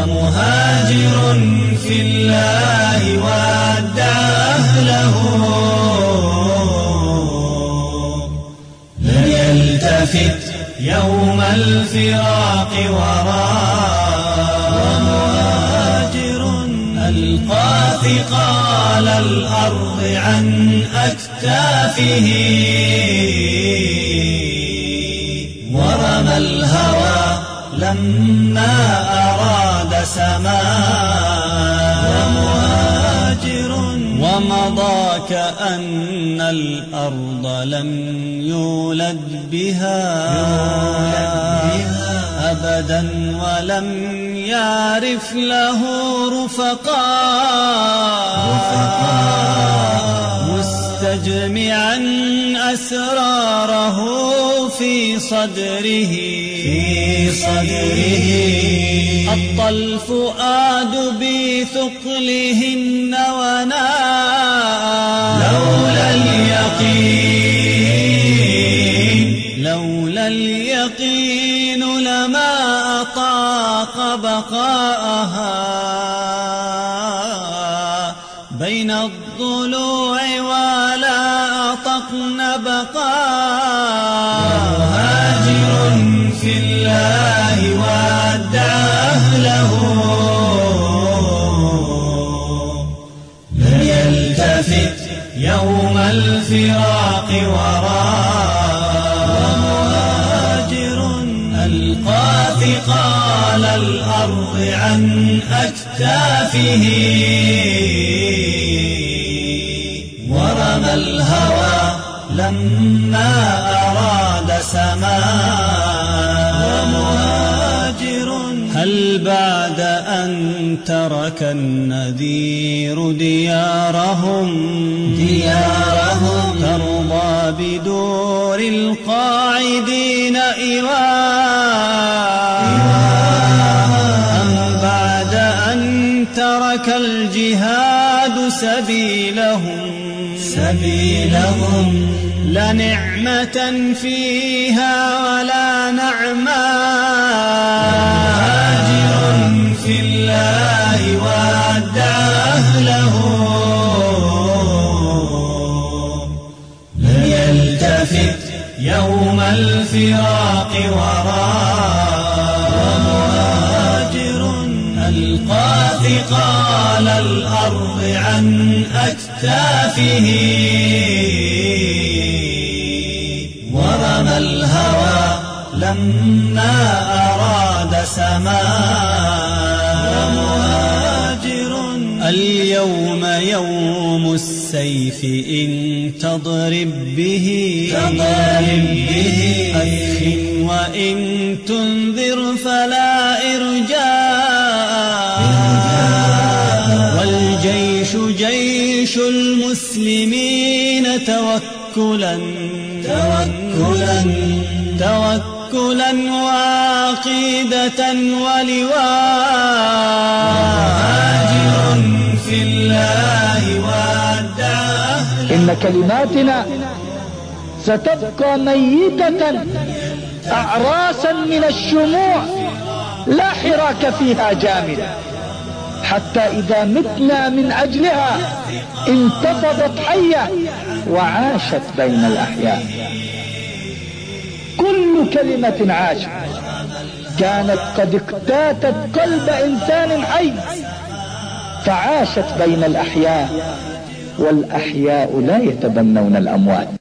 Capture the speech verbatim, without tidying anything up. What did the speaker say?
ومهاجر في الله ودع أهله لن يلتفت يوم الفراق وراء ومهاجر ألقى ثقال الأرض عن أكتافه ورمى الهوى لما أراد سماء ومهاجر ومضى كأن الأرض لم يولد بها أبدا ولم يعرف له رفقاء مستجمعا أسراره في صدره في صدره أطى الفؤاد بثقلهن وناء لولا اليقين لولا اليقين لما أطاق بقاءها بين الضلوع ولا أطقن بقاء مهاجر في الله ودع أهله لن يلتفت يوم الفراق وراء ومهاجر ألقى ثقال الأرض عن أكتافه ورمى الهوى لما أراد سماء ومهاجر هل بعد أن ترك النذير ديارهم ديارهم ترضى بدور القاعدين إيواء أم بعد أن ترك الجهاد سبيلهم سبيلهم لنعمة فيها ولا نعماء مهاجر في الله ودع أهله لن يلتفت يوم الفراق وراء ومهاجر ألقى ثقال الأرض عن أكتافه ورمى الهوى لما أراد سماء ومهاجر اليوم يوم السيف إن تضرب به تضرب به أخ وإن تنذر فلا إرجاء والجيش جيش المسلمين توكلا توكلا توكلا وعقيدة ولواء مهاجر في الله ودع أهله إن كلماتنا ستبقى ميتة أعراسا من الشموع لا حراك فيها جامد حتى إذا متنا من أجلها انتفضت حية وعاشت بين الأحياء. كل كلمة عاشت كانت قد اقتاتت قلب إنسان حي فعاشت بين الأحياء، والأحياء لا يتبنون الأموات.